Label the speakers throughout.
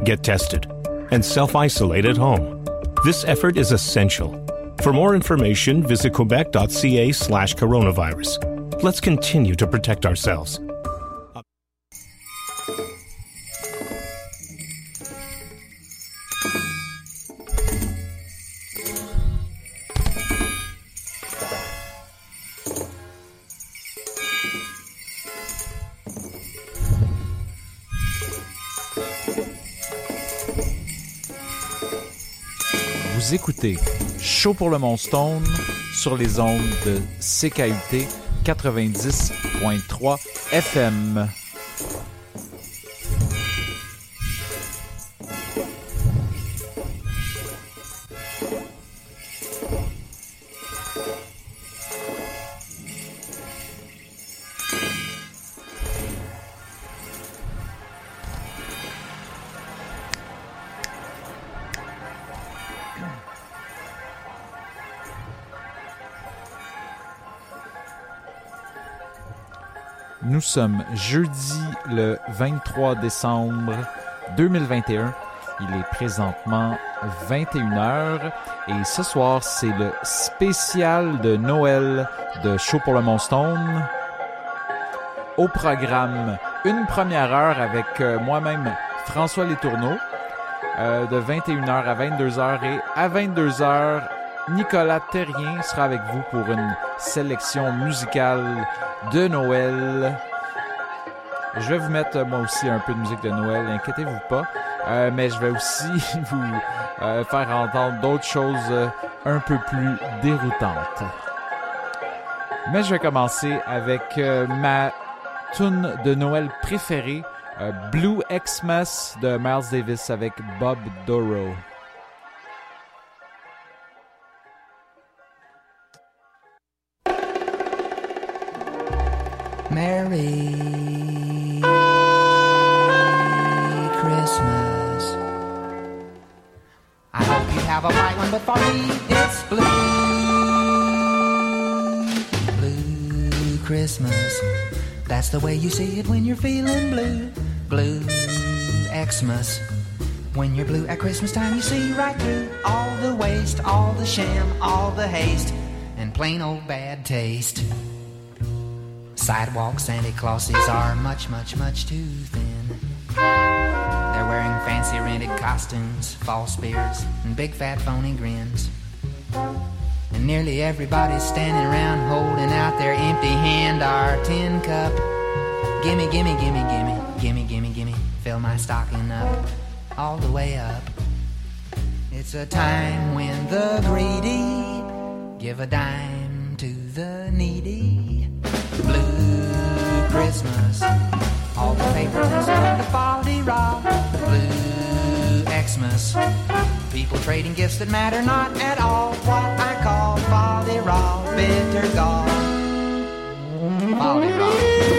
Speaker 1: get tested and self-isolate at home. This effort is essential. For more information, visit quebec.ca/coronavirus. Let's continue to protect ourselves.
Speaker 2: Vous écoutez Show pour le Mont-Stone sur les ondes de CKUT 90.3 FM. Nous sommes jeudi le 23 décembre 2021. Il est présentement 21h et ce soir, c'est le spécial de Noël de Show pour le Mont-Stone. Au programme, une première heure avec moi-même, François Letourneau, de 21h à 22h. Et à 22h, Nicolas Terrien sera avec vous pour une sélection musicale de Noël. Je vais vous mettre moi aussi un peu de musique de Noël, inquiétez-vous pas. Mais je vais aussi vous faire entendre d'autres choses un peu plus déroutantes. Mais je vais commencer avec ma tune de Noël préférée, Blue Xmas de Miles Davis avec Bob Dorough.
Speaker 3: Merry Christmas. I hope you have a bright one, but for me it's blue. Blue Christmas. That's the way you see it when you're feeling blue. Blue Xmas. When you're blue at Christmas time, you see right through all the waste, all the sham, all the haste, and plain old bad taste. Sidewalk Santa Clauses are much, much, much too thin. They're wearing fancy rented costumes, false beards, and big fat phony grins. And nearly everybody's standing around holding out their empty hand or tin cup. Gimme, gimme, gimme, gimme, gimme, gimme, gimme, fill my stocking up, all the way up. It's a time when the greedy give a dime to the needy. Blue Christmas. All the favorites on the folly raw. Blue Xmas. People trading gifts that matter not at all. What I call folly raw, bitter gall. Folly raw.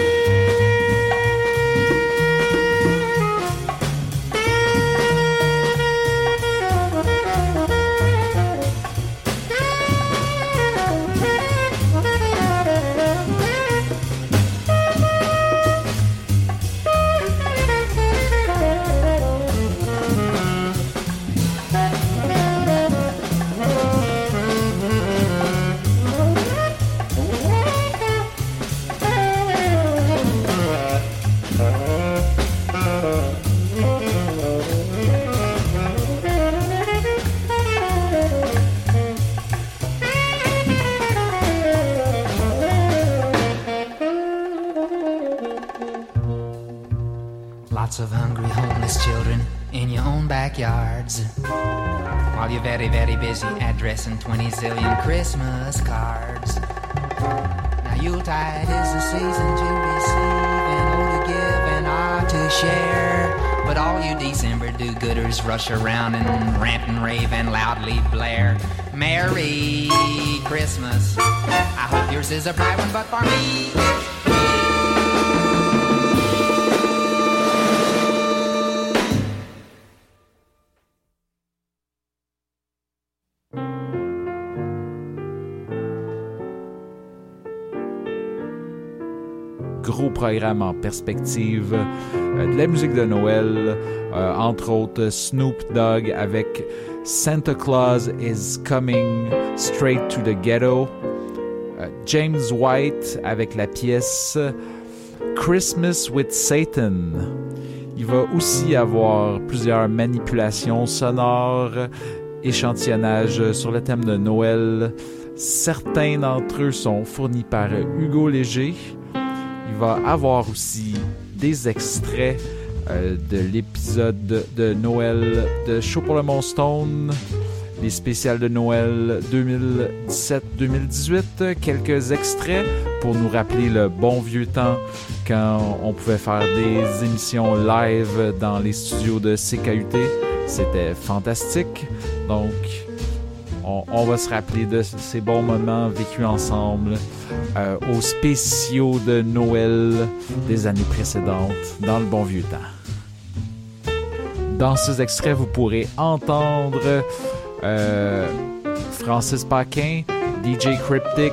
Speaker 3: Of hungry homeless children in your own backyards, while you're very, very busy addressing 20 zillion Christmas cards. Now Yuletide is the season to receive and oh to give and ah to share. But all you December do-gooders rush around and rant and rave and loudly blare. Merry Christmas. I hope yours is a bright one, but for me
Speaker 2: gros programme en perspective, de la musique de Noël, entre autres Snoop Dogg avec Santa Claus is Coming Straight to the Ghetto, James White avec la pièce Christmas with Satan. Il va aussi avoir plusieurs manipulations sonores, échantillonnages sur le thème de Noël. Certains d'entre eux sont fournis par Hugo Léger. Il va avoir aussi des extraits de l'épisode de Noël de Show pour le Mont Stone, les spéciales de Noël 2017-2018, quelques extraits pour nous rappeler le bon vieux temps quand on pouvait faire des émissions live dans les studios de CKUT. C'était fantastique. Donc, on va se rappeler de ces bons moments vécus ensemble aux spéciaux de Noël des années précédentes dans le bon vieux temps. Dans ces extraits, vous pourrez entendre Francis Paquin, DJ Cryptic,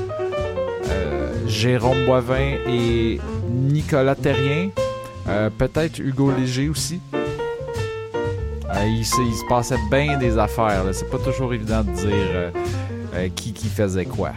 Speaker 2: Jérôme Boivin et Nicolas Terrien, peut-être Hugo Léger aussi. Il se passait bien des affaires, là. C'est pas toujours évident de dire qui faisait quoi.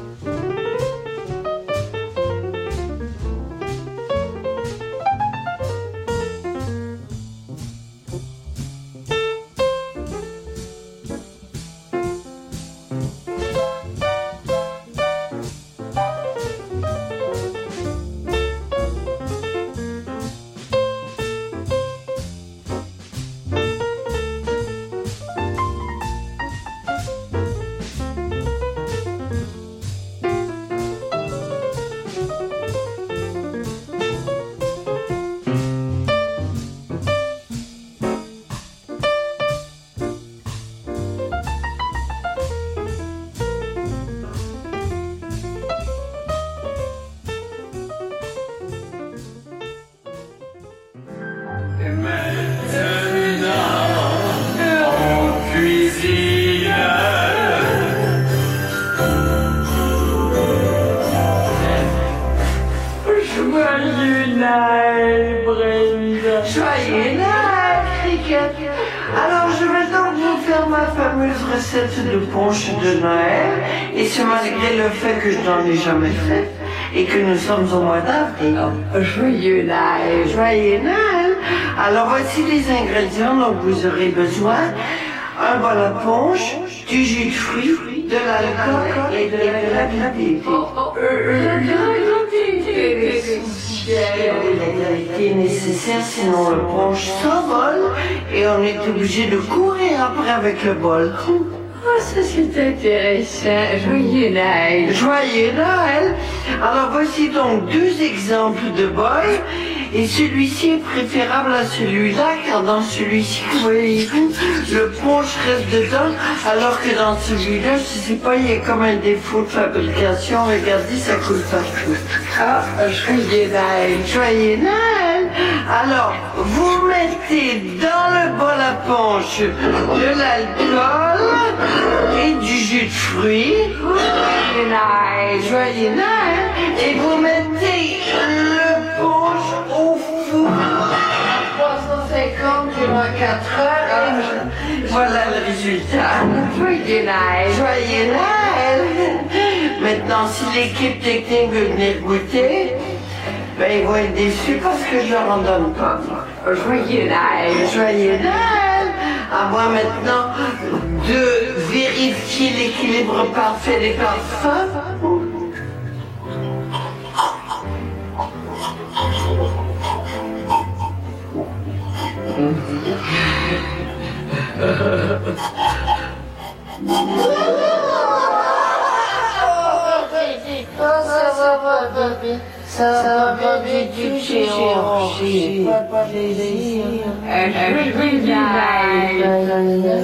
Speaker 4: Et que nous sommes au mois d'avril.
Speaker 5: Joyeux Noël.
Speaker 4: Joyeux Noël. Alors voici les ingrédients dont vous aurez besoin. Un bol à punch, du jus de fruits, de l'alcool et de la gravité. La gravité est nécessaire, sinon le punch s'envole et on est obligé de courir après avec le bol.
Speaker 5: Oh, ça c'est intéressant. Joyeux Noël.
Speaker 4: Joyeux Noël. Alors voici donc deux exemples de bols. Et celui-ci est préférable à celui-là, car dans celui-ci, voyez-vous, le punch reste dedans, alors que dans celui-là, je sais pas, il y a comme un défaut de fabrication. Regardez, ça coule partout.
Speaker 5: Ah, joyeux Noël.
Speaker 4: Joyeux Noël. Alors, vous mettez dans le bol à punch de l'alcool et du jus de fruits.
Speaker 5: Joyeux Noël.
Speaker 4: Joyeux Noël. Et vous mettez le punch au four à 350 durant 4 heures. Voilà le résultat.
Speaker 5: Joyeux Noël.
Speaker 4: Joyeux Noël. Maintenant, si l'équipe technique veut venir goûter, ben ils vont être déçus parce que je leur en donne pas.
Speaker 5: Joyeux Noël.
Speaker 4: Joyeux Noël. À moi maintenant de vérifier l'équilibre parfait des parfums. Ça va bébé du chirurgie, pas plaisir.
Speaker 5: Joyeux Noël.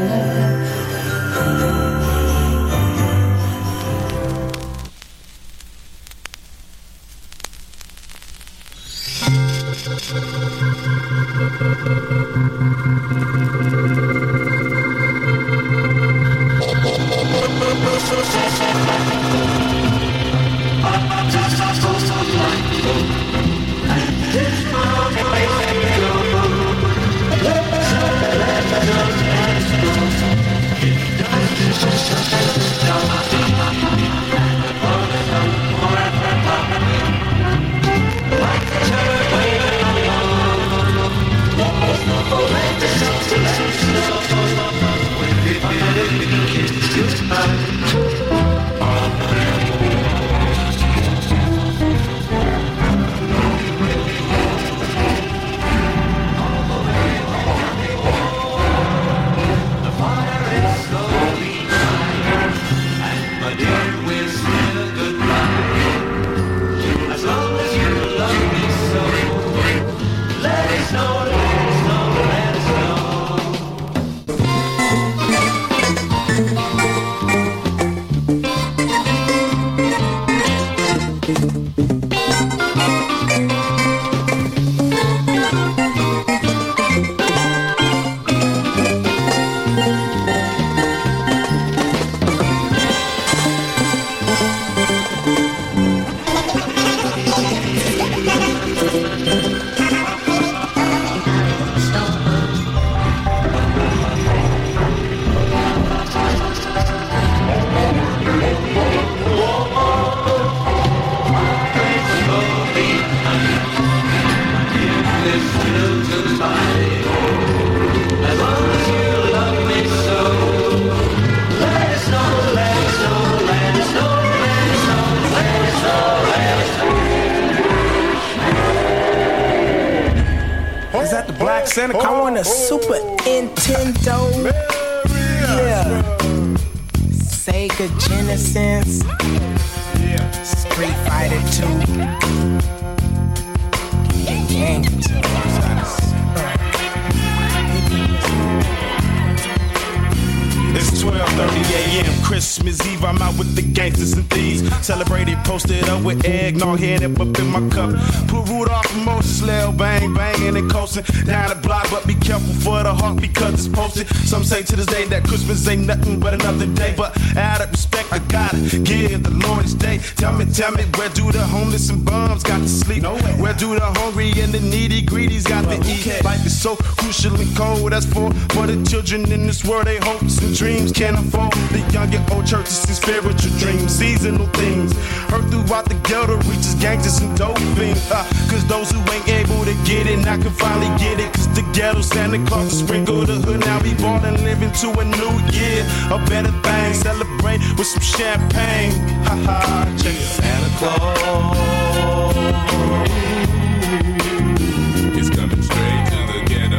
Speaker 6: Santa Claus.
Speaker 7: I want a Super Nintendo. Yeah. Sega Genesis.
Speaker 6: Yeah.
Speaker 7: Street Fighter 2. Gang.
Speaker 6: It's 12:30 a.m. Christmas Eve. I'm out with the gangsters and thieves. Celebrated, posted up with eggnog, headed up in my cup. Put Rudolph and Moses, Lil bang, banging and coasting down the block. But be careful for the heart because it's posted. Some say to this day that Christmas ain't nothing but another day. But out of respect, I gotta give the Lord his day. Tell me, where do the homeless and bums got to sleep? Where do the hungry and the needy greedies got to eat? Life is so crucial and cold. That's for the children in this world. They hopes and dreams can't afford. The young and old churches and spiritual dreams, seasonal things. Heard throughout the ghetto reaches gangsters and dope fiends. Cause those who ain't able to get it, now can finally get it. Cause the ghetto Santa Claus will sprinkle the hood. Now we born and living to a new year. A better thing, celebrate with some champagne. Ha ha, check it.
Speaker 8: Santa Claus is coming straight to the ghetto.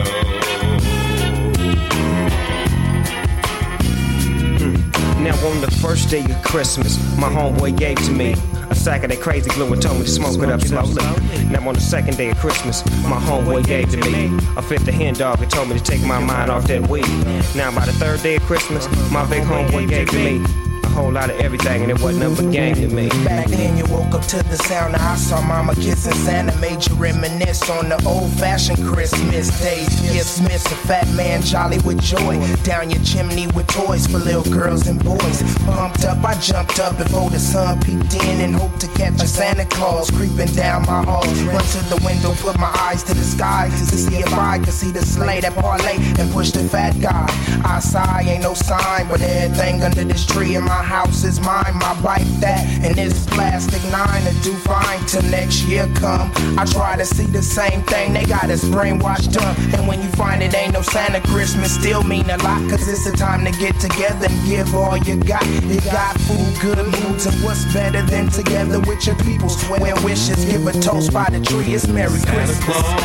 Speaker 9: Now on the first day of Christmas, my homeboy gave to me a sack of that crazy glue and told me to smoke it up slowly. Now on the second day of Christmas, my homeboy gave to me a fifth of hen dog and told me to take my mind off that weed. Now by the third day of Christmas, my big homeboy gave to me a whole lot of everything and it wasn't nothing but game to me.
Speaker 7: Back then you woke up to the sound of I saw mama kissing Santa, made you reminisce on the old-fashioned Christmas days. Gifts miss a fat man jolly with joy, down your chimney with toys for little girls and boys. Pumped up, I jumped up before the sun peeked in and hoped to catch a Santa Claus creeping down my hall. Run to the window, put my eyes to the sky to see if I could see the sleigh that parlay and push the fat guy. I sigh, ain't no sign, but everything under this tree in my house is mine. My bike that and this plastic 9 to do fine till next year come. I try to see the same thing, they got us brainwashed up. And when you find it ain't no Santa, Christmas still mean a lot. Cause it's a time to get together and give all you got. You got food, good moods, and what's better than together with your people. Swear wishes, give a toast by the tree, it's Merry Christmas.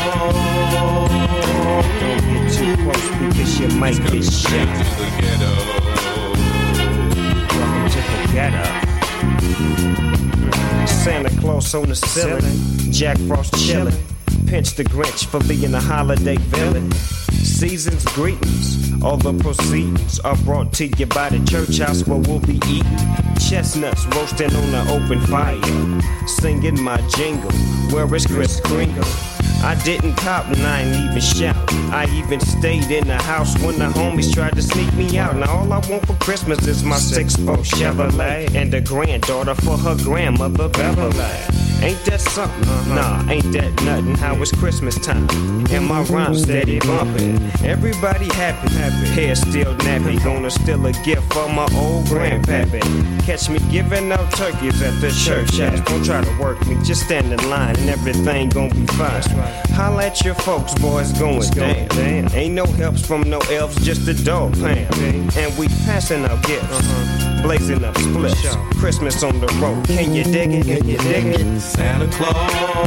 Speaker 9: Don't get too close because you might get shot. Welcome to the ghetto. Santa Claus on the ceiling, Jack Frost chillin', pinch the Grinch for being a holiday villain. Season's greetings, all the proceeds are brought to you by the church house where we'll be eating chestnuts roasting on the open fire, singing my jingle, where is Kris Kringle? I didn't cop and I ain't even shout. I even stayed in the house when the homies tried to sneak me out. Now all I want for Christmas is my 6'4" Chevrolet and a granddaughter for her grandmother Beverly. Ain't that something? Nah, ain't that nothing. How it's Christmas time and my rhyme steady bumping. Everybody happy, hair still nappy. Gonna steal a gift for my old grandpappy. Catch me giving out turkeys at the church house. Don't try to work me, just stand in line and everything gon' be fine. Holla at your folks, boys going down. Ain't no helps from no elves, just a dog pound. And we passing out gifts, blazing up splits. Christmas on the road, can you dig it? Can you dig it?
Speaker 8: Santa Claus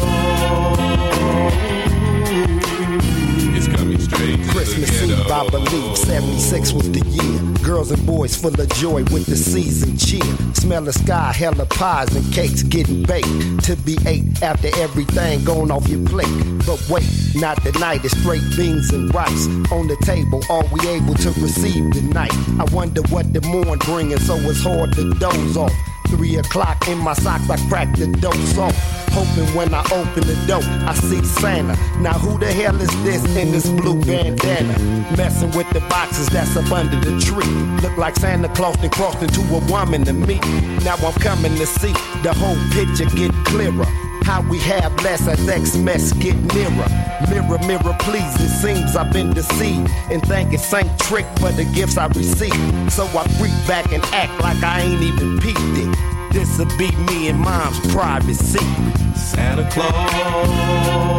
Speaker 8: is coming straight to
Speaker 10: Christmas
Speaker 8: the ghetto.
Speaker 10: Eve, I believe 76 was the year. Girls and boys full of joy with the season cheer. Smell the sky, hella pies and cakes getting baked to be ate after everything gone off your plate. But wait, not tonight, it's straight beans and rice on the table. Are we able to receive tonight? I wonder what the morn bringing, so it's hard to doze off. 3 o'clock in my socks, I crack the dose off. Hoping when I open the door, I see Santa. Now who the hell is this in this blue bandana? Messing with the boxes that's up under the tree. Look like Santa Claus then crossed into a woman to me. Now I'm coming to see the whole picture get clearer. How we have less as Xmas get nearer. Mirror, mirror, please, it seems I've been deceived and think it's Saint Trick for the gifts I received. So I freak back and act like I ain't even peeped it. This'll be me and mom's privacy.
Speaker 8: Santa Claus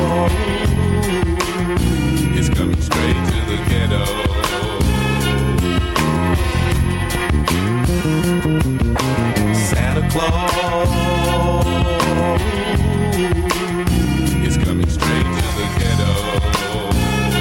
Speaker 8: is coming straight to the ghetto. Santa Claus is coming straight to the ghetto.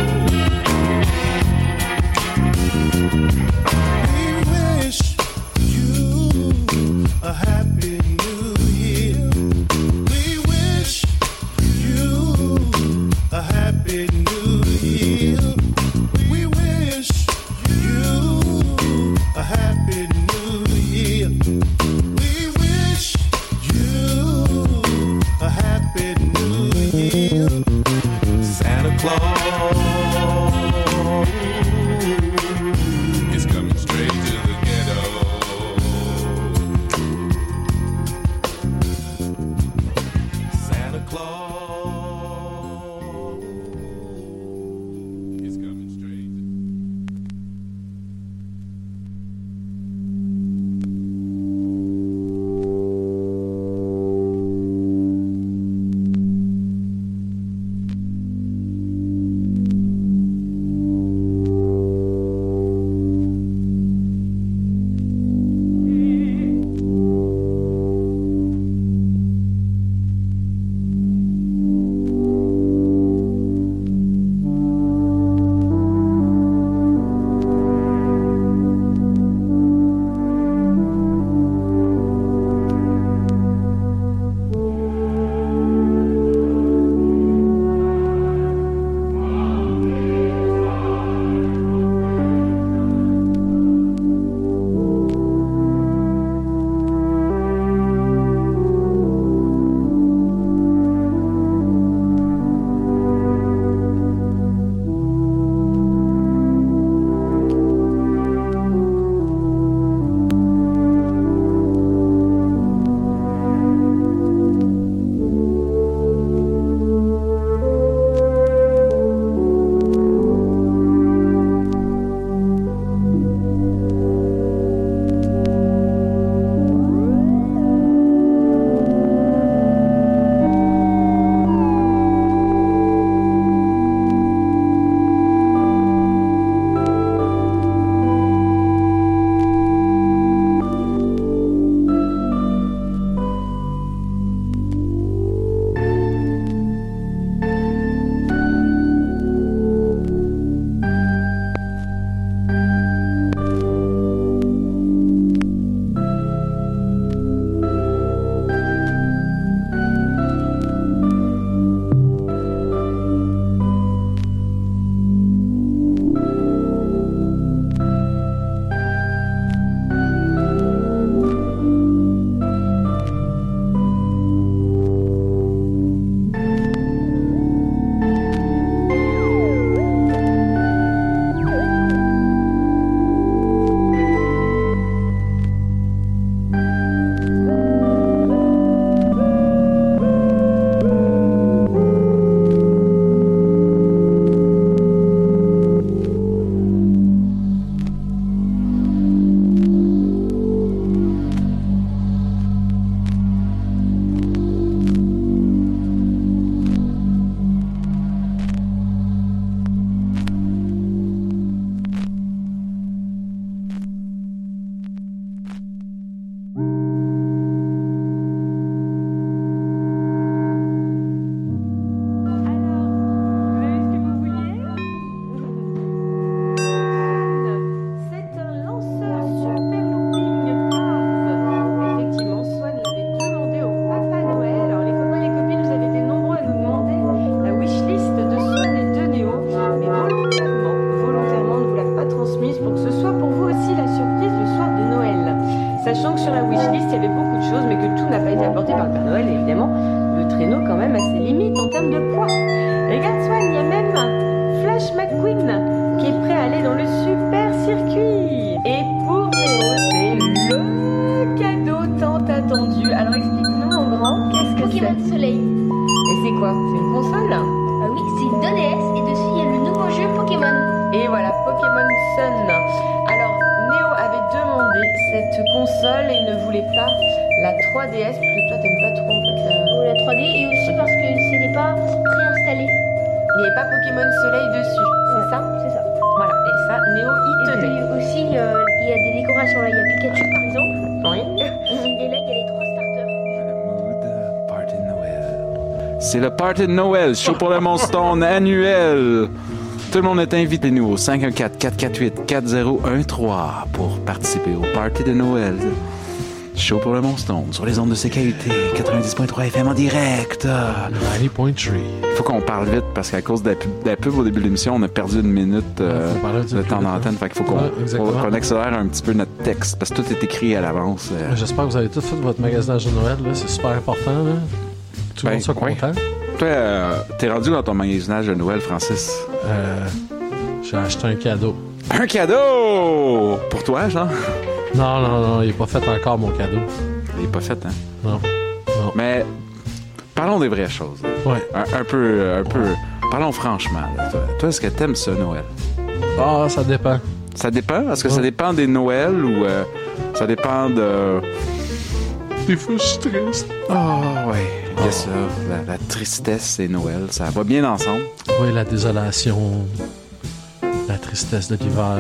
Speaker 5: sur la wishlist, il y avait beaucoup de choses, mais que tout n'a pas été apporté par le Père Noël. Et évidemment, le traîneau quand même a ses limites en termes de poids. Regarde, Swan, il y a même Flash McQueen qui est prêt à aller dans le super circuit. Et pour Néo, c'est le cadeau tant attendu. Alors explique-nous en grand, qu'est-ce que c'est?
Speaker 11: Pokémon Soleil.
Speaker 5: Et c'est quoi? C'est une console?
Speaker 11: Ah oui, c'est une 2DS et dessus il y a le nouveau jeu Pokémon.
Speaker 5: Et voilà, Pokémon Sun. Alors, Néo avait demandé cette console et ne voulait pas la 3DS, parce que toi t'aimes pas trop en fait.
Speaker 11: La 3D et aussi parce que ce n'est pas préinstallé.
Speaker 5: Il n'y avait pas Pokémon Soleil dessus, c'est ça?
Speaker 11: C'est ça.
Speaker 5: Voilà, et ça, Néo y
Speaker 11: Et
Speaker 5: tenait.
Speaker 11: puis aussi, il y a des décorations là. Il y a Pikachu par exemple.
Speaker 5: Oui.
Speaker 11: Et là, il y a les 3 starters.
Speaker 2: Party de Noël. C'est le Party de Noël, show pour le Monstone annuel. Tout le monde est invité, nous, au 514-448-4013 pour participer au Party de Noël. Show pour le Monstone sur les ondes de CKUT 90.3 FM en direct.
Speaker 12: 90.3.
Speaker 2: Il faut qu'on parle vite parce qu'à cause de la pub au début de l'émission, on a perdu une minute de temps d'antenne. Fait qu'il faut qu'on accélère un petit peu notre texte parce que tout est écrit à l'avance.
Speaker 12: J'espère que vous avez tout fait votre magasinage de Noël. Là. C'est super important. Là. Tout le monde soit content.
Speaker 2: Toi, t'es rendu dans ton magasinage de Noël, Francis?
Speaker 12: J'ai acheté un cadeau.
Speaker 2: Un cadeau! Pour toi, genre?
Speaker 12: Non, il n'est pas fait encore, mon cadeau.
Speaker 2: Il n'est pas fait, hein?
Speaker 12: Non.
Speaker 2: Mais parlons des vraies choses.
Speaker 12: Ouais.
Speaker 2: Un peu. Parlons franchement. Là, toi, est-ce que t'aimes ça, Noël?
Speaker 12: Ah, ça dépend.
Speaker 2: Ça dépend? Est-ce que ça dépend des Noëls ou ça dépend de...
Speaker 12: Des fois, je suis triste.
Speaker 2: Ah, ouais. Il y a ça. La tristesse et Noël, ça va bien ensemble.
Speaker 12: Oui, la désolation. La tristesse de l'hiver.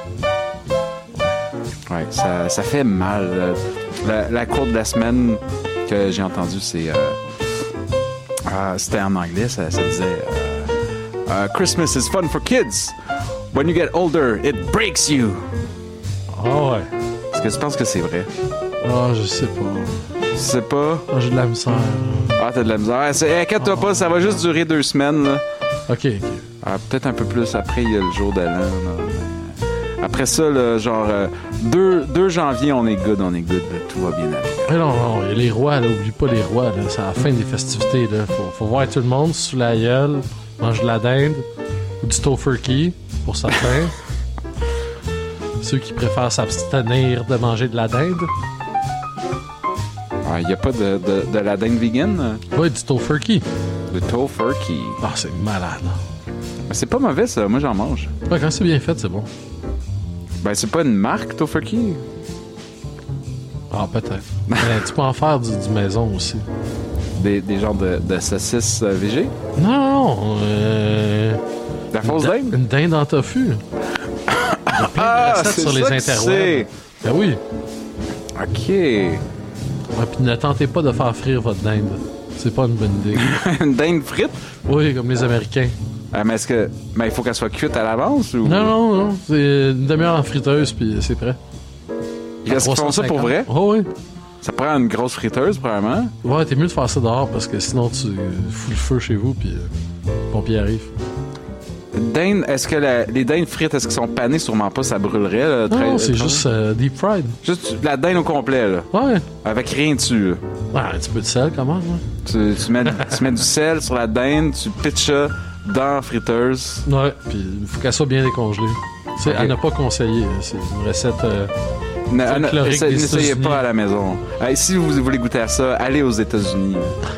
Speaker 2: Ouais, ça fait mal. La quote de la semaine que j'ai entendue, c'est... c'était en anglais, ça disait... Christmas is fun for kids. When you get older, it breaks you.
Speaker 12: Ah ouais.
Speaker 2: Est-ce que tu penses que c'est vrai?
Speaker 12: Ah, je sais pas.
Speaker 2: Tu sais pas?
Speaker 12: Ah, j'ai de la misère.
Speaker 2: Ah, t'as de la misère. Inquiète-toi pas, ça va juste durer 2 semaines. Là.
Speaker 12: OK.
Speaker 2: Peut-être un peu plus après, il y a le jour de l'an. Après ça, là, genre 2 janvier, on est good, tout va bien aller.
Speaker 12: Mais non, les rois, là, oublie pas les rois, là, c'est à la fin des festivités, là. Faut voir tout le monde sous la gueule, mange de la dinde ou du tofurkey, pour certains. Ceux qui préfèrent s'abstenir de manger de la dinde.
Speaker 2: Il n'y a pas de la dinde vegan?
Speaker 12: Oui, du tofurkey.
Speaker 2: Du tofurkey.
Speaker 12: Ah, c'est malade.
Speaker 2: Mais c'est pas mauvais, ça. Moi, j'en mange.
Speaker 12: Ouais, quand c'est bien fait, c'est bon.
Speaker 2: Ben, c'est pas une marque, tofurkey?
Speaker 12: Ah, peut-être. Mais tu peux en faire du maison aussi.
Speaker 2: Des genres de saucisses végé?
Speaker 12: Non,
Speaker 2: la fausse dinde?
Speaker 12: Une dinde en tofu. Il y a plein de recettes sur les interwebs. Ben oui.
Speaker 2: OK.
Speaker 12: Ouais, puis ne tentez pas de faire frire votre dinde. C'est pas une bonne idée.
Speaker 2: Une dinde frite?
Speaker 12: Oui, comme les Américains.
Speaker 2: Mais est-ce que... Mais il faut qu'elle soit cuite à l'avance ou...
Speaker 12: Non. C'est une demi-heure en friteuse, puis c'est prêt.
Speaker 2: Est-ce qu'ils font ça pour vrai?
Speaker 12: Oh, oui.
Speaker 2: Ça prend une grosse friteuse, probablement.
Speaker 12: Ouais, t'es mieux de faire ça dehors, parce que sinon, tu fous le feu chez vous, puis le pompier arrive.
Speaker 2: Dinde, est-ce que les dindes frites, est-ce qu'ils sont panées? Sûrement pas, ça brûlerait. Là,
Speaker 12: non, c'est juste deep fried.
Speaker 2: Juste la dinde au complet, là.
Speaker 12: Ouais.
Speaker 2: Avec rien dessus, là.
Speaker 12: Ouais, un petit peu de sel, comment, ouais.
Speaker 2: Tu mets du sel sur la dinde, tu pitches ça dans la friteuse.
Speaker 12: Ouais, puis il faut qu'elle soit bien décongelée. C'est à ne pas conseiller. C'est une recette
Speaker 2: n'essayez pas à la maison. Si vous voulez goûter à ça, allez aux États-Unis.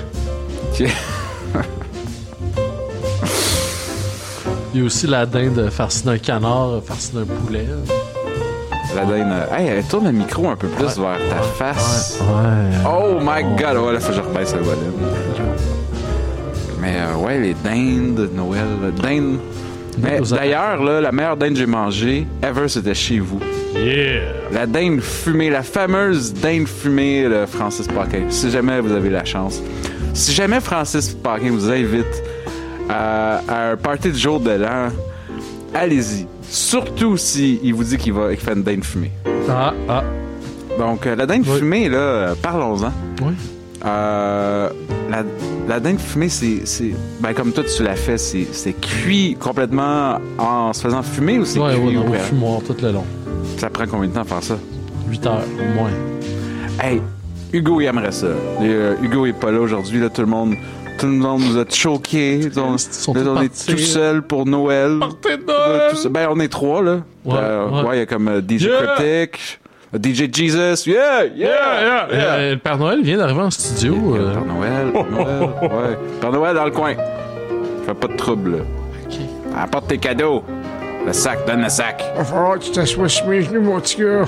Speaker 12: Il y a aussi la dinde farcie d'un canard, farcie d'un poulet.
Speaker 2: La dinde... Hey, tourne le micro un peu plus vers ta face.
Speaker 12: Ouais.
Speaker 2: Oh my God! Ouais, là, faut que je rebaisse le volume. Mais ouais, les dindes de Noël. Dinde... Mais d'ailleurs, là, la meilleure dinde que j'ai mangée ever, c'était chez vous.
Speaker 12: Yeah!
Speaker 2: La dinde fumée, la fameuse dinde fumée de Francis Paquin. Si jamais vous avez la chance. Si jamais Francis Paquin vous invite à un party du jour de l'an, allez-y. Surtout si il vous dit qu'il fait une dinde fumée. Donc, la dinde fumée, là, parlons-en.
Speaker 12: Oui.
Speaker 2: La dinde fumée, c'est ben, comme toi, tu l'as fait, c'est cuit complètement en se faisant fumer ou c'est cuit
Speaker 12: au fumoir tout le long.
Speaker 2: Ça prend combien de temps à faire ça?
Speaker 12: 8 heures, au moins.
Speaker 13: Hey, Hugo, il aimerait ça. Hugo est pas là aujourd'hui. Là, tout le monde nous a choqués. On est tout seul pour Noël.
Speaker 12: Partez de Noël!
Speaker 13: Ben, on est 3, là.
Speaker 12: Ouais,
Speaker 13: il y a comme DJ Cryptic, DJ Jesus. Yeah!
Speaker 12: Le Père Noël vient d'arriver en studio.
Speaker 13: Père Noël, ouais. Père Noël dans le coin. Fais pas de trouble, là.
Speaker 12: OK.
Speaker 13: Apporte tes cadeaux. Le sac, donne le sac.
Speaker 14: Il va falloir que tu t'assoies sur mes genoux, mon petit gars.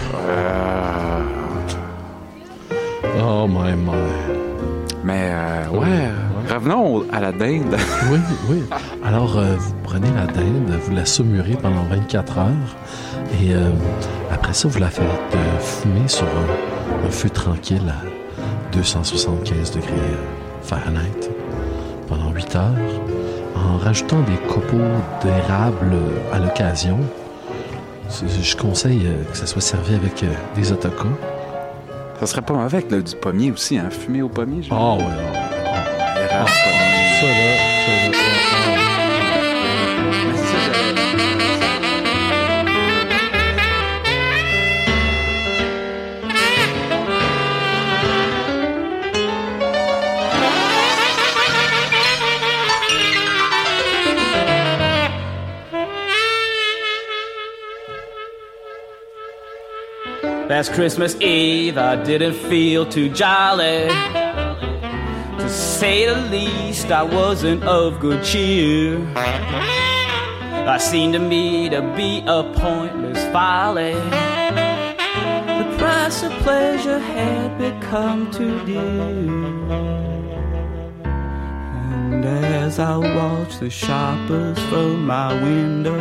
Speaker 12: Oh my.
Speaker 13: Mais, revenons à la dinde.
Speaker 12: Oui. Alors, vous prenez la dinde, vous la saumurez pendant 24 heures et après ça, vous la faites fumer sur un feu tranquille à 275 degrés Fahrenheit pendant 8 heures en rajoutant des copeaux d'érable à l'occasion. Je conseille que ça soit servi avec des autocas.
Speaker 13: Ça serait pas mauvais avec du pommier aussi, hein? Fumer au pommier, genre.
Speaker 12: Ah ouais. Ça là.
Speaker 15: Last Christmas Eve, I didn't feel too jolly. To say the least, I wasn't of good cheer. I seemed to me to be a pointless folly. The price of pleasure had become too dear. And as I watched the shoppers from my window,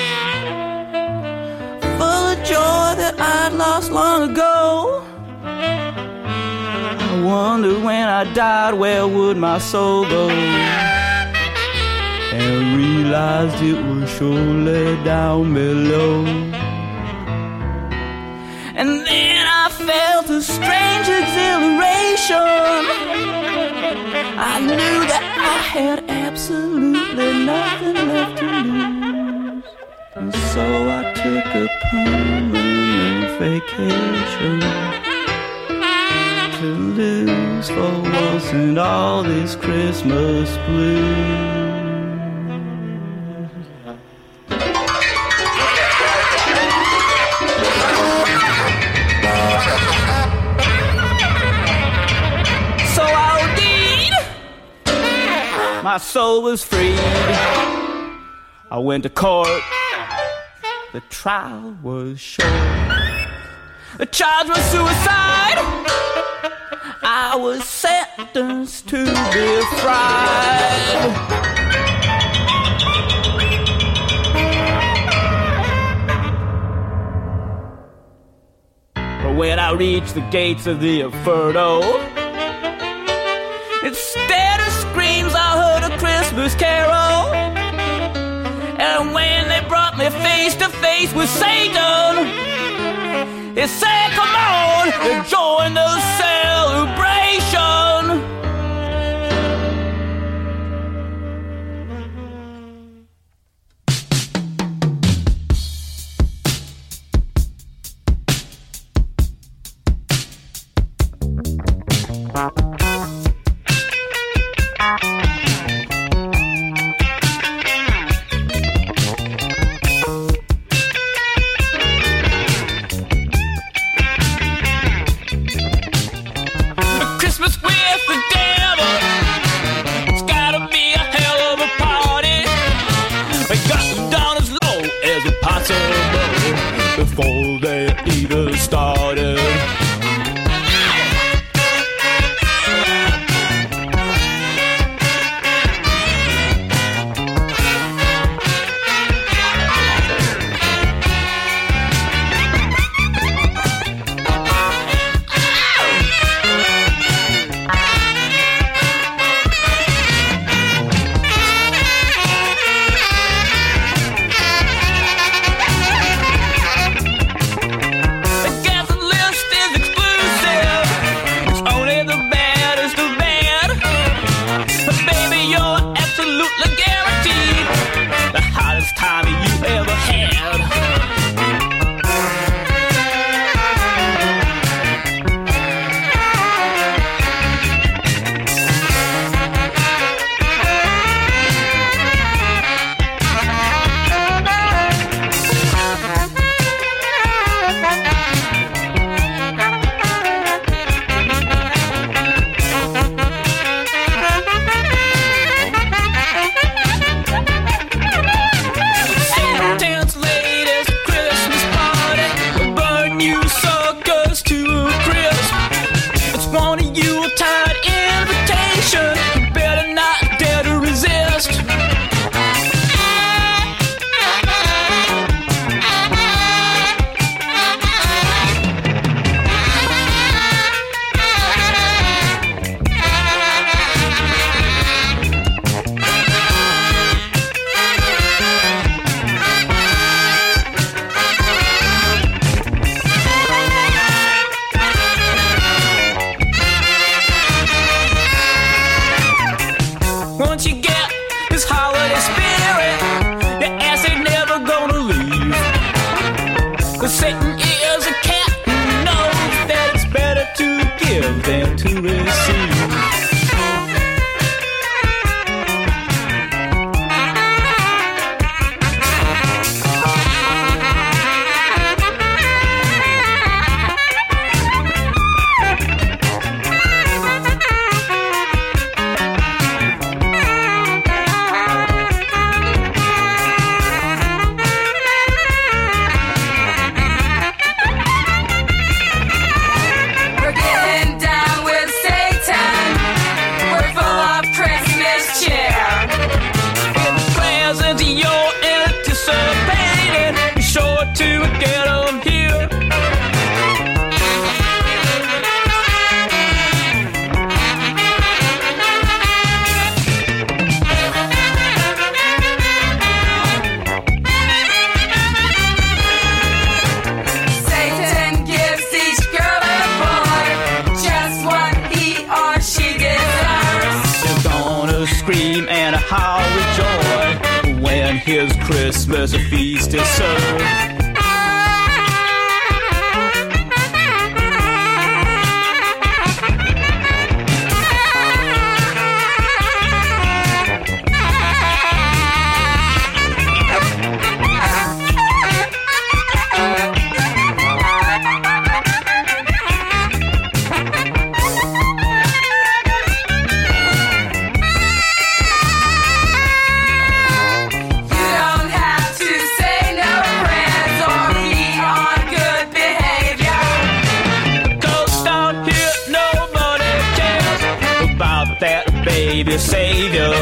Speaker 15: joy that I'd lost long ago, I wondered when I died, where would my soul go? And realized it was surely down below. And then I felt a strange exhilaration. I knew that I had absolutely nothing left to lose. And so I took a permanent vacation to lose for once in all this Christmas blues. So I OD'd. My soul was freed. I went to court. The trial was short. The charge was suicide. I was sentenced to be fried. But when I reached the gates of the Inferno, instead of screams I heard a Christmas carol. And when they brought me face to face with Satan, it said, come on, and join the celebration. Before they even started. The guest list is But Satan is a cat who knows that it's better to give than to receive. His Christmas feast is served. Baby Savior.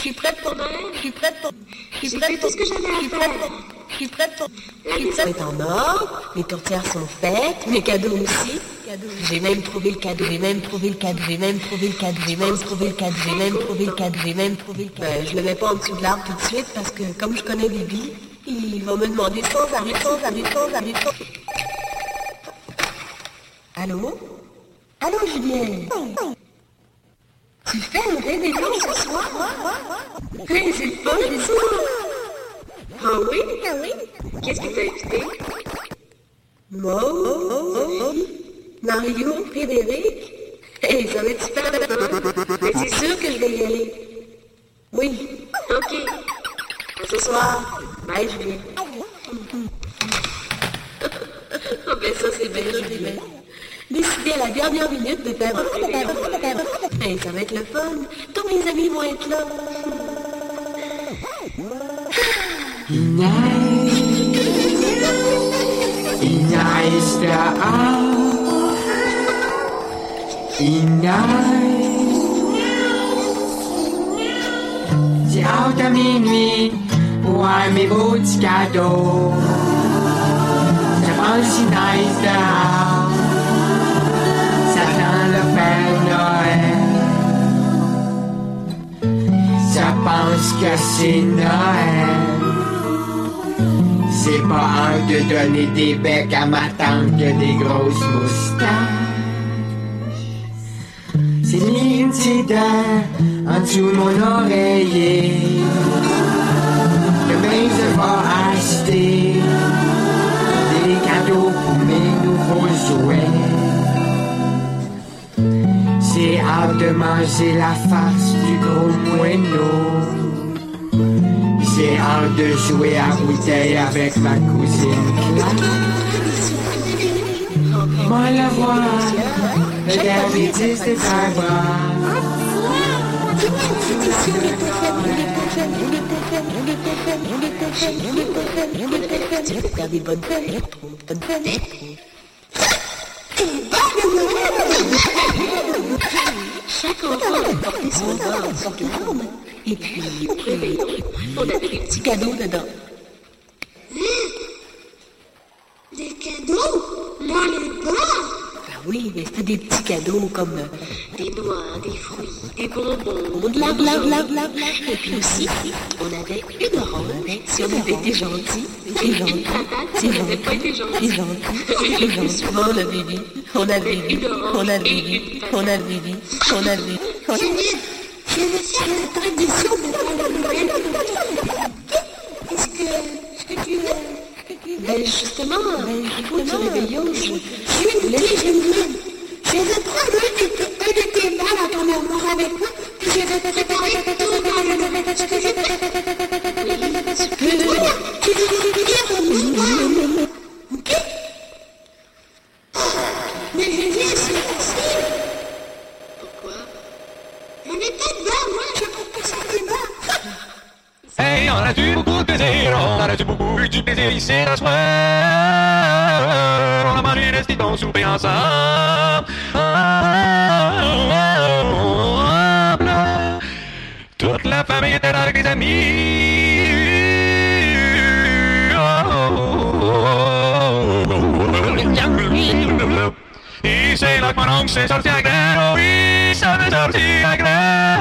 Speaker 11: suis prête pour Noël. Je suis prête pour... Je suis prête pour ce que j'avais à faire. Je suis prête pour... La maison est en ordre, mes tourtières sont faites, mes cadeaux aussi. J'ai même trouvé le cadeau, j'ai même trouvé le cadeau, j'ai même trouvé le cadeau, j'ai même trouvé le cadeau, j'ai même trouvé le cadeau, j'ai même trouvé le cadeau. Ben, je le mets pas en dessous de l'arbre tout de suite parce que comme je connais Bibi, il va me demander sans arrêt. Allô? Allô, Julien? Tu fais un réveillon ce soir? Hey, c'est le fun, c'est ça! Ah oui? Qu'est-ce qui t'a invité? Moi? Mario? Frédéric? Hey, ça va être super! Mais c'est sûr que je vais y aller. Oui. Ok. À ce soir. Bye, Julien. Oh, ben ça, c'est bien, Julien. Décider à la dernière minute de faire un réveillon. Hey, ça va être le fun. Tous mes amis vont être là.
Speaker 16: Il neige dehors. Il neige. J'ai hâte à minuit pour voir mes beaux petits cadeaux. Je pense qu'il neige dehors. Ça sent le Père Noël. Je pense que c'est Noël. C'est pas un de donner des becs à ma tante que des grosses moustaches. C'est ni une petite dent en dessous de mon oreiller. Demain je vais acheter des cadeaux pour mes nouveaux jouets. J'ai hâte de manger la farce du gros moineau. J'ai hâte de jouer à bouteille avec ma cousine Claire. Moi la voir, le dernier disque de Barbara.
Speaker 11: Tu peux faire des bonnes fêtes. Chaque enfant a porté son art en sorte de forme. Et puis, au réveillon, on avait des petits cadeaux dedans. Des cadeaux? Moi, les pas! Ben oui, mais c'était des petits cadeaux comme des noix, des fruits, des bonbons, de la. Et puis aussi, on avait une orange. Si on avait été gentil. On avait vu. Je me suis à la tradition de Noël. Est-ce que tu... Ben justement, au réveillon, je vais prendre un de tes balles à ton armoire avec moi, puis je vais préparer tout dans le Noël. Tu peux dire au moment. Ok? Mais Julien, c'est facile. Pourquoi? On est pas de bas, moi, je trouve que ça fait bas.
Speaker 17: Hey, on a-tu beaucoup de plaisir? On a-tu beaucoup eu du plaisir ici ce soir? On a mangé des petits souper ensemble. Toute la famille était là avec des amis. Et c'est là que mon oncle s'est sorti à grain. Oui, ça m'est sorti à grain.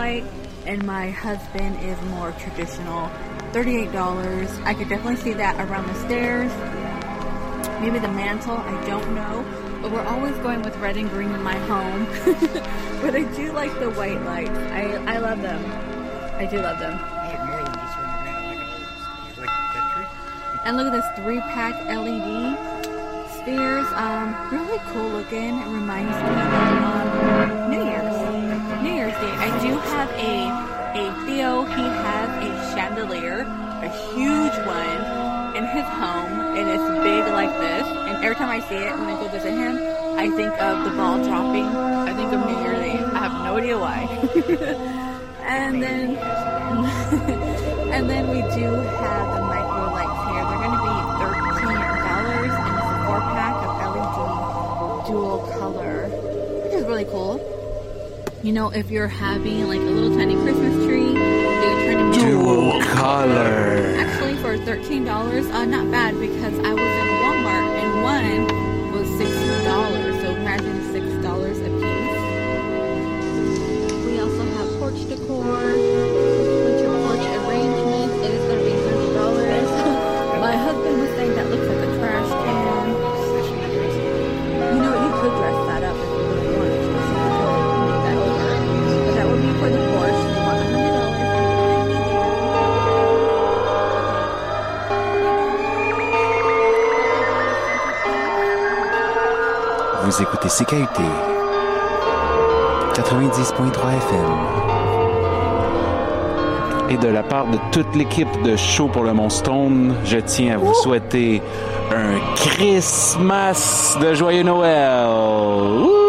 Speaker 18: white, and my husband is more traditional. $38. I could definitely see that around the stairs. Maybe the mantle, I don't know. But we're always going with red and green in my home. But I do like the white lights. I love them. I do love them.
Speaker 19: I like more than just red and green. I like that tree.
Speaker 18: And look at this 3-pack LED spheres. Really cool looking. It reminds me of New Year's Day. I do have a Theo. He has a chandelier, a huge one, in his home, and it's big like this. And every time I see it when I go visit him, I think of the ball dropping. I think of New Year's Eve. I have no idea why. and then we do have the micro lights here. They're going to be $13, and it's a 4-pack of LED dual color, which is really cool. You know, if you're having like a little tiny Christmas tree, they would turn into
Speaker 13: dual color.
Speaker 18: Actually, for $13, not bad, because I was in Walmart and one was $6. So imagine $6 a piece. We also have porch decor, winter porch arrangement. It is going to be $30. My husband was saying that looks like a trash can. You know, you could dress that up if you really wanted to. So you could make that over. But that would be for the porch. They want $100.
Speaker 13: Vous écoutez CKUT 90.3 FM. Et de la part de toute l'équipe de Show pour le Monstone, je tiens à vous souhaiter un Christmas de joyeux Noël. Woo!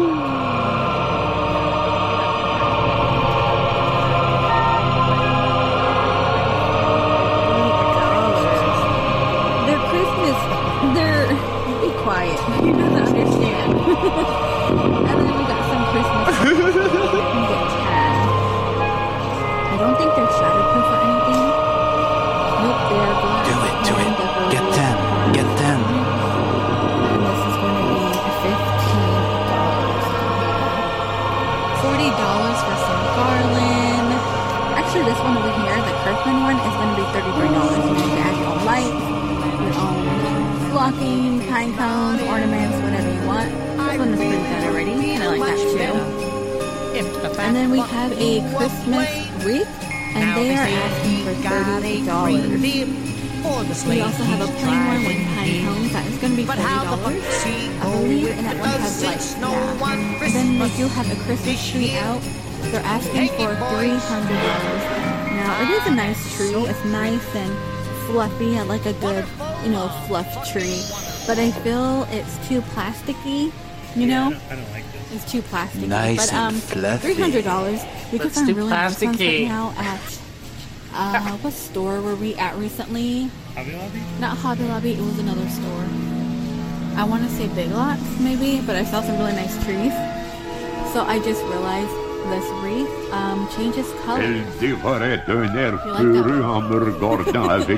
Speaker 18: Pine cones, ornaments, whatever you want. This one is pretty good already, and I like that too. And then we have a Christmas wreath, and they are asking for $30. We also have a plain one with pine cones that is going to be $30, I believe, and that one has lights. Yeah. And then we do have a Christmas tree out. They're asking for $300. Now it is a nice tree. It's nice and fluffy. I like a good, fluff tree. But I feel it's too plasticky, you know?
Speaker 19: I don't like this.
Speaker 18: It's too plasticky.
Speaker 13: Nice
Speaker 18: but,
Speaker 13: and fluffy.
Speaker 18: $300 because I'm really nice ones right
Speaker 12: plasticky.
Speaker 18: now at what store were we at recently?
Speaker 19: Hobby Lobby?
Speaker 18: Not Hobby Lobby, it was another store. I want to say Big Lots maybe, but I saw some really nice trees. So I just realized this wreath changes color.
Speaker 20: Elle dévorait un air peureux en me regardant avec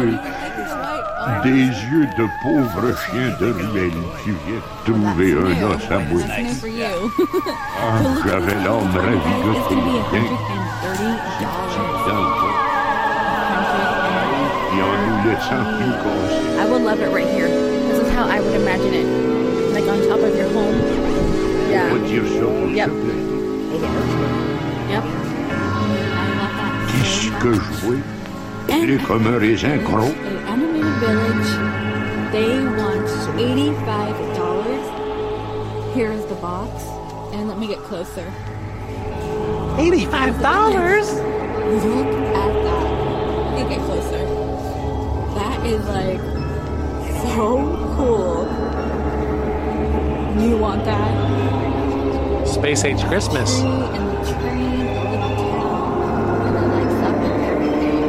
Speaker 20: des yeux de pauvre chien de ruelle. Tu viens de trouver un os à mouiller. J'avais l'âme ravigotée. Et en nous laissant plus casser.
Speaker 18: I would love it right here. This is how I would imagine it. Like on top of your home. Yeah.
Speaker 20: On va dire ça pour
Speaker 18: Yep.
Speaker 20: se plaire.
Speaker 18: Yep. I love that.
Speaker 20: Qu'est-ce que je vois? Il est comme un raisin gros.
Speaker 18: Animated Village, they want $85. Here's the box. And let me get closer.
Speaker 12: $85?
Speaker 18: Look at that. Let me get closer. That is like so cool. You want that?
Speaker 12: Space Age Christmas.
Speaker 18: And the train, the town, and the lights up and everything.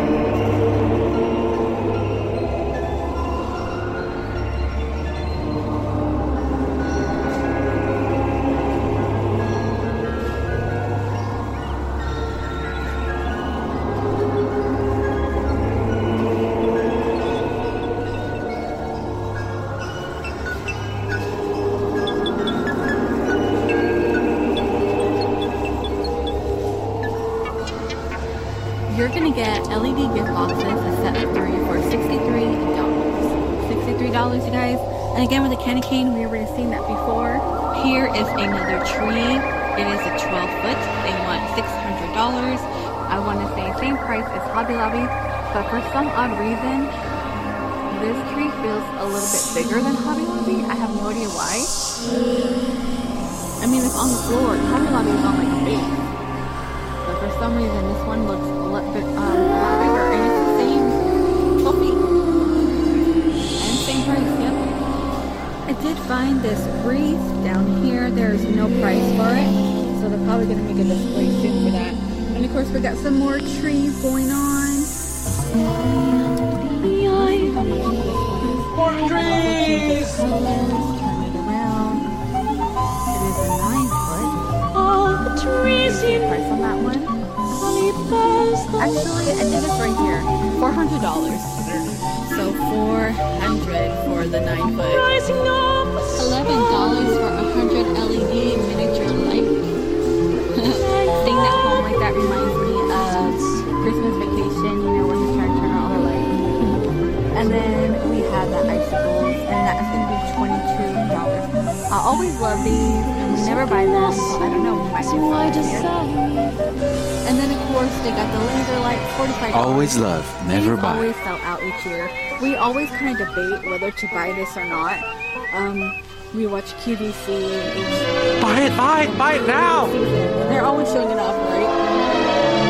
Speaker 18: get LED gift boxes, a set of 3 for $63. $63, you guys. And again, with the candy cane, we already seen that before. Here is another tree. It is a 12-foot. They want $600. I want to say same price as Hobby Lobby, but for some odd reason, this tree feels a little bit bigger than Hobby Lobby. I have no idea why. I mean, it's on the floor. Hobby Lobby is on like a base. But for some reason, this one looks a lot bigger. And it's the same 12 feet. And same price, yep. I did find this wreath down here. There's no price for it. So they're probably going to make a display soon for that. And of course, we got some more trees going on.
Speaker 17: More trees!
Speaker 18: Turn it around. It is a 9-foot. All the trees in price on that one. Actually, I did this right here. $400. So $400 for the 9-foot. $11 for 100 LED miniature light. Staying at home like that reminds me of Christmas Vacation. You know when he's trying to turn on all the lights. And then we have the icicles, and that is going to be $22. I always love these, and we never buy them, so I don't know, we might do some this year. And then of course they got the laser light, $45.
Speaker 13: Always love, never
Speaker 18: These
Speaker 13: buy.
Speaker 18: always sell out each year. We always kind of debate whether to buy this or not. We watch QVC.
Speaker 13: Buy it now!
Speaker 18: They're always showing it off, right?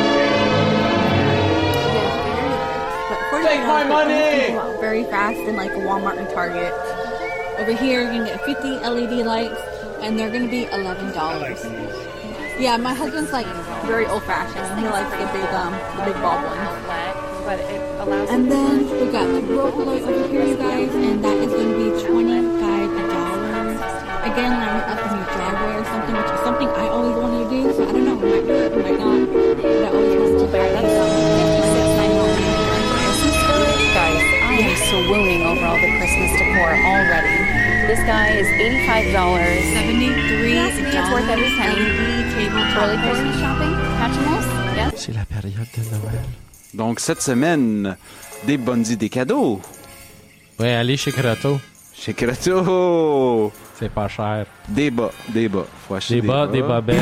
Speaker 17: Take my money!
Speaker 18: Very fast in like Walmart and Target. Over here, you can get 50 LED lights, and they're going to be $11. Yeah, my husband's like very old-fashioned. He likes the big bulb ones.
Speaker 5: But it allows.
Speaker 18: And then we got the rope light over here, you guys, and that is going to be $25. Again, line it up in your driveway or something, which is something I always wanted to do. So I don't know, we might do it, we might not. But I always wanted to bear that
Speaker 5: Guys, I am swooning over all the Christmas decor already. This guy is $85.
Speaker 18: $73.
Speaker 5: It's worth every penny. Early Christmas shopping? Catchamos? Yes.
Speaker 2: C'est la période de Noël.
Speaker 13: Donc, cette semaine, des bonnes idées cadeaux.
Speaker 12: Ouais, allez chez Croteau.
Speaker 13: Chez Croteau!
Speaker 12: C'est pas cher.
Speaker 13: Des bas. Faut acheter
Speaker 12: des bas. Des babettes.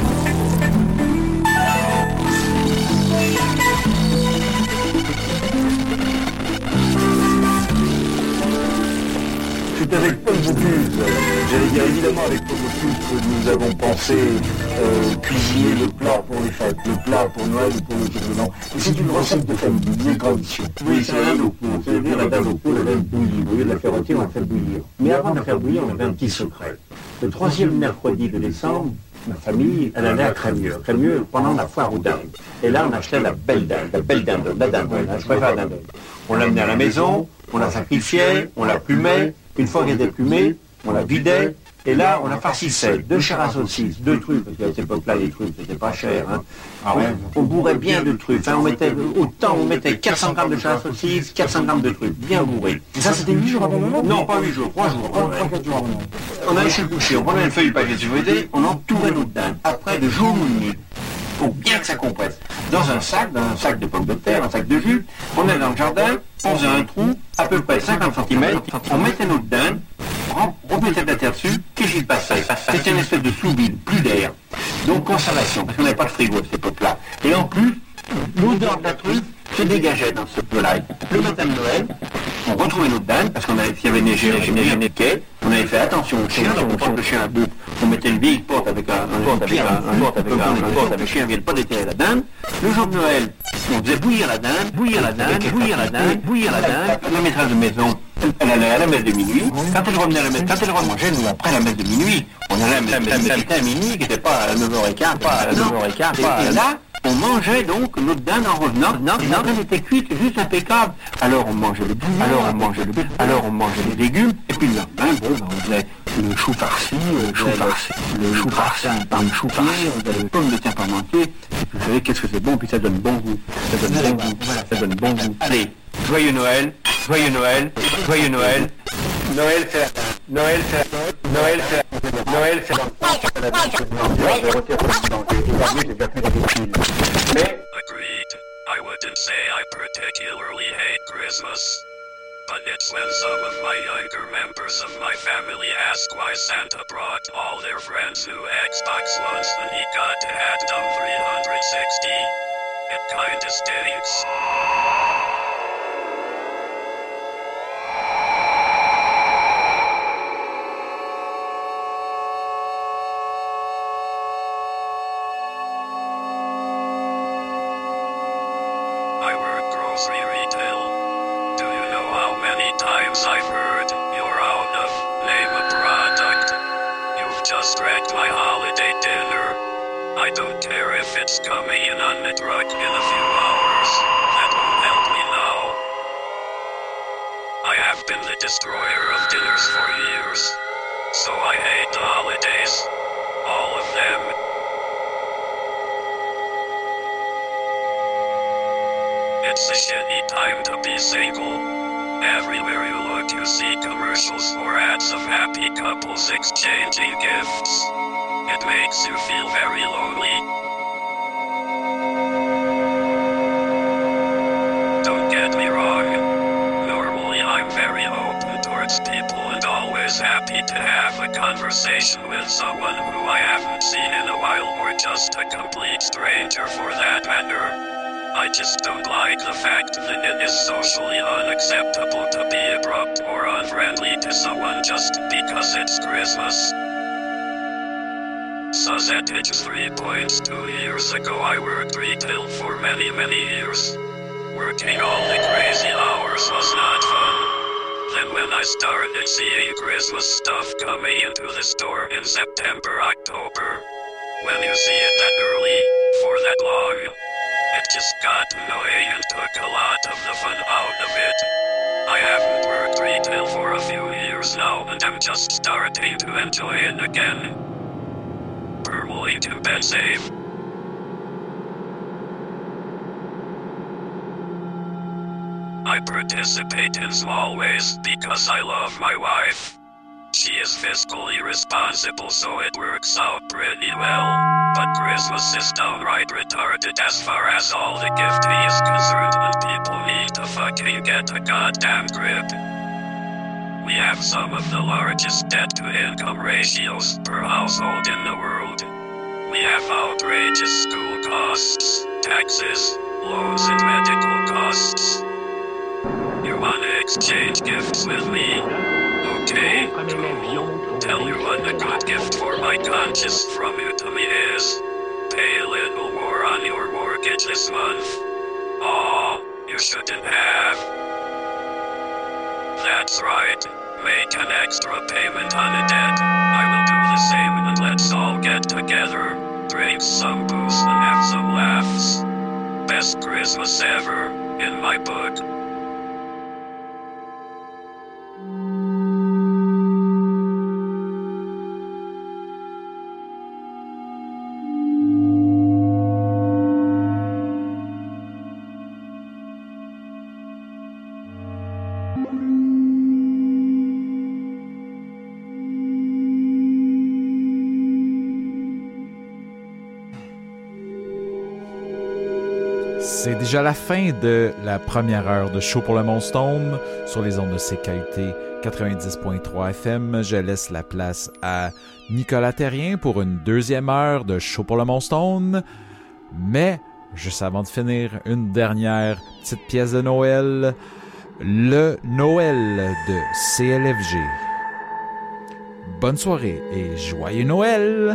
Speaker 21: C'est avec Paul Bocuse, j'allais dire évidemment avec Paul Bocuse que nous avons pensé cuisiner le plat pour les fêtes, le plat pour Noël et pour le jour de l'an. Et c'est une recette de famille, une vieille tradition. Oui, c'est la dinde au pot, c'est-à-dire la dinde au pot, la dinde bouillie. Au lieu de la faire rôtir, on la fait bouillir. Mais avant de la faire bouillir, on avait un petit secret. Le 3e mercredi de décembre, ma famille, elle allait à Crémieux pendant la foire aux dindes. Et là, on achetait la belle dinde, la dinde, je préfère la dinde. On l'amenait à la maison, on la sacrifiait, on la plumait. Une fois qu'elle était plumée, on la vidait, et là, on la farcissait. 2 chairs à saucisse, 2 truffes, parce qu'à cette époque-là, les truffes, c'était pas cher. Hein. Ah ouais. On bourrait bien de truffes. Hein. On mettait 400 grammes de chair à saucisse, 400 grammes de truffes, bien bourrées. Et ça, c'était 8 jours avant Noël? Non, pas 8 jours, 3 jours. 3-4 jours avant Noël. On allait chez le boucher, on prenait une feuille de papier de on entourait notre dinde. Après, de jour ou de nuit, pour bien que ça compresse. Dans un sac de pommes de terre, un sac de jus, on allait dans le jardin, on faisait un trou, à peu près 50 cm, on mettait notre dinde, on mettait de la terre dessus, qu'est-ce qui se passait? C'était une espèce de sous-vide, plus d'air. Donc conservation, parce qu'on n'avait pas de frigo à cette époque-là. Et en plus, l'odeur de la truffe se dégageait dans ce plat-là. Le matin de Noël, on retrouvait notre dinde, parce qu'on avait, s'il y avait neigé, on avait fait attention au chien, donc on porte le chien à bout. On mettait une vieille porte avec un le chien vient pas déterrer la dinde. Le jour de Noël, on faisait bouillir la dinde. La maîtresse de maison, elle allait à la messe de minuit. Quand elle revenait à la messe, quand elle remangeait, nous, après la messe de minuit, on allait à la messe à minuit, qui n'était pas à 9h15, et là, on mangeait donc notre dinde en revenant. La dinde était cuite juste impeccable. Alors on mangeait les légumes. Et puis le lendemain, on faisait le chou farci, on faisait les pommes de terre parmentées. Et puis vous savez qu'est-ce que c'est bon, puis ça donne bon goût. Ça donne bon goût. Allez, joyeux Noël. Noël, c'est Mais...
Speaker 17: Agreed. I would.
Speaker 1: wouldn't say I particularly hate Christmas. But it's when some of my younger members of my family ask why Santa brought all their friends new Xbox Ones and he got to add them 360. It kinda stinks. I work grocery retail. Do you know how many times I've heard you're out of name a product? You've just wrecked my holiday dinner. I don't care if it's coming in on the truck in a few hours. That won't help me now. I have been the destroyer of dinners for years. So I hate the holidays. All of them. It's a shitty time to be single. Everywhere you look you see commercials or ads of happy couples exchanging gifts. It makes you feel very lonely. Don't get me wrong. Normally I'm very open towards people and always happy to have a conversation with someone who I haven't seen in a while or just a complete stranger for that matter. I just don't like the fact that it is socially unacceptable to be abrupt or unfriendly to someone just because it's Christmas. Sausage 3 points. 2 years ago I worked retail for many years. Working all the crazy hours was not fun. Then when I started seeing Christmas stuff coming into the store in September, October, when you see it that early, for that long, it just got annoying and took a lot of the fun out of it. I haven't worked retail for a few years now and I'm just starting to enjoy it again. Permanently compensate. I participate in small ways because I love my wife. She is fiscally responsible, so it works out pretty well. But Christmas is downright retarded as far as all the gifting is concerned, and people need to fucking get a goddamn grip. We have some of the largest debt-to-income ratios per household in the world. We have outrageous school costs, taxes, loans, and medical costs. You wanna exchange gifts with me? Okay, cool. Tell you what a good gift for my conscience from you to me is. Pay a little more on your mortgage this month. Aw, you shouldn't have. That's right. Make an extra payment on a debt. I will do the same and let's all get together. Drink some booze and have some laughs. Best Christmas ever, in my book.
Speaker 2: C'est déjà la fin de la première heure de Show pour le Moonstone sur les ondes de CKUT 90.3 FM. Je laisse la place à Nicolas Terrien pour une deuxième heure de Show pour le Moonstone. Mais, juste avant de finir, une dernière petite pièce de Noël. Le Noël de CLFG. Bonne soirée et joyeux Noël!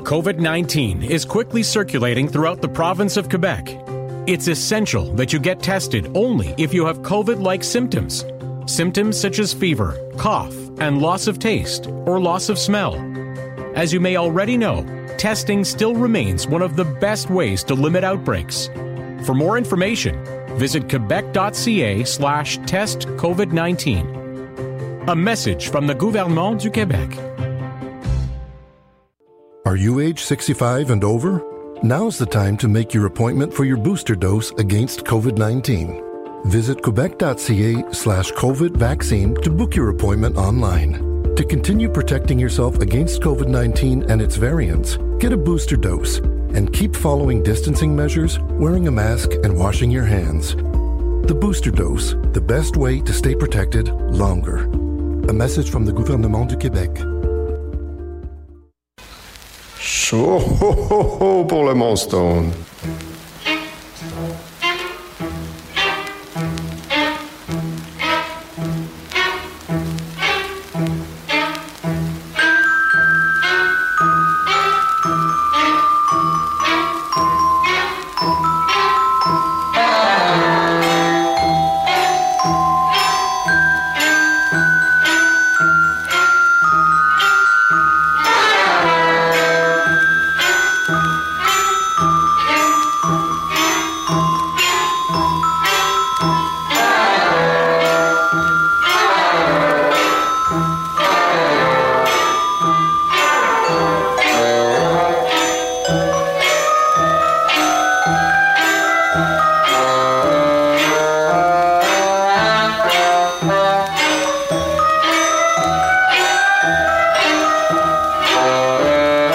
Speaker 3: COVID-19 is quickly circulating throughout the province of Quebec. It's essential that you get tested only if you have COVID-like symptoms. Symptoms such as fever, cough, and loss of taste or loss of smell. As you may already know, testing still remains one of the best ways to limit outbreaks. For more information, visit quebec.ca/testcovid19. A message from the Gouvernement du Québec.
Speaker 22: Are you age 65 and over? Now's the time to make your appointment for your booster dose against COVID-19. Visit quebec.ca/COVID vaccine to book your appointment online. To continue protecting yourself against COVID-19 and its variants, get a booster dose and keep following distancing measures, wearing a mask, and washing your hands. The booster dose, the best way to stay protected longer. A message from the Gouvernement du Québec.
Speaker 23: Chaud pour le Moonstone.